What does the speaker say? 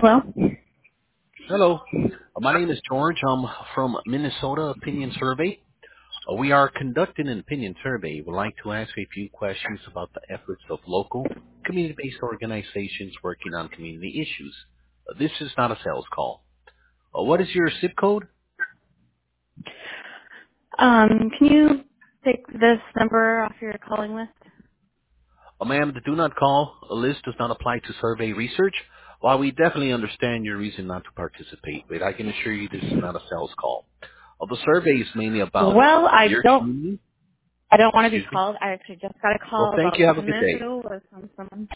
Hello? Hello. My name is George. I'm from Minnesota Opinion Survey. We are conducting an opinion survey. We'd like to ask a few questions about the efforts of local community-based organizations working on community issues. This is not a sales call. What is your zip code? Can you take this number off your calling list? Ma'am, the do not call list does not apply to survey research. While we definitely understand your reason not to participate, but I can assure you this is not a sales call. The survey is mainly about Well, I your don't community. I don't want to be Excuse me. called. I actually just got a Well, call thank about you. Have a 10 good minutes day. ago from someone.